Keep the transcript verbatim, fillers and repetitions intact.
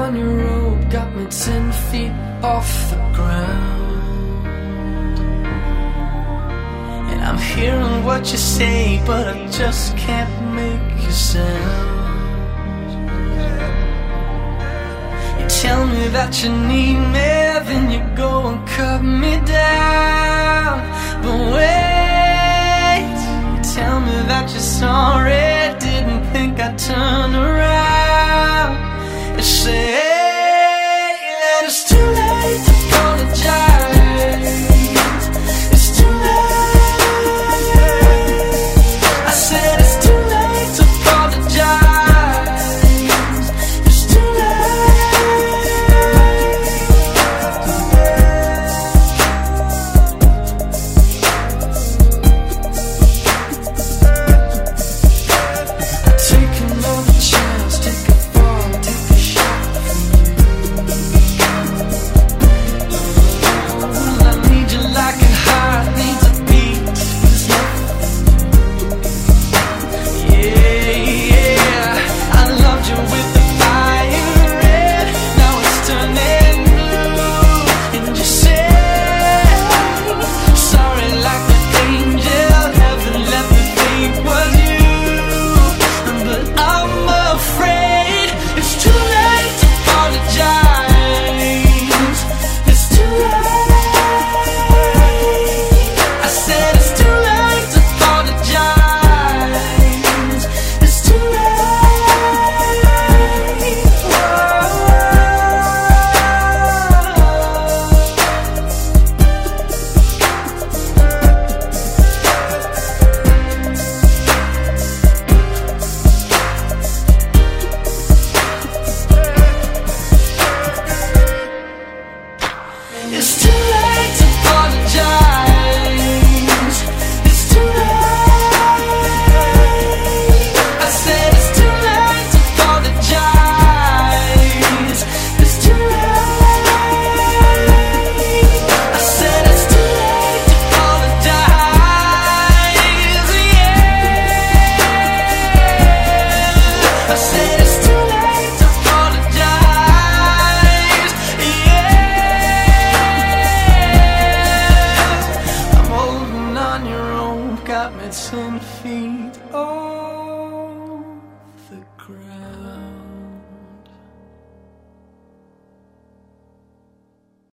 on your road got me ten feet off the ground. And I'm hearing what you say, but I just can't make you sound. You tell me that you need me, then you go and cut me down. But wait, you tell me that you're sorry, didn't think I'd turn around.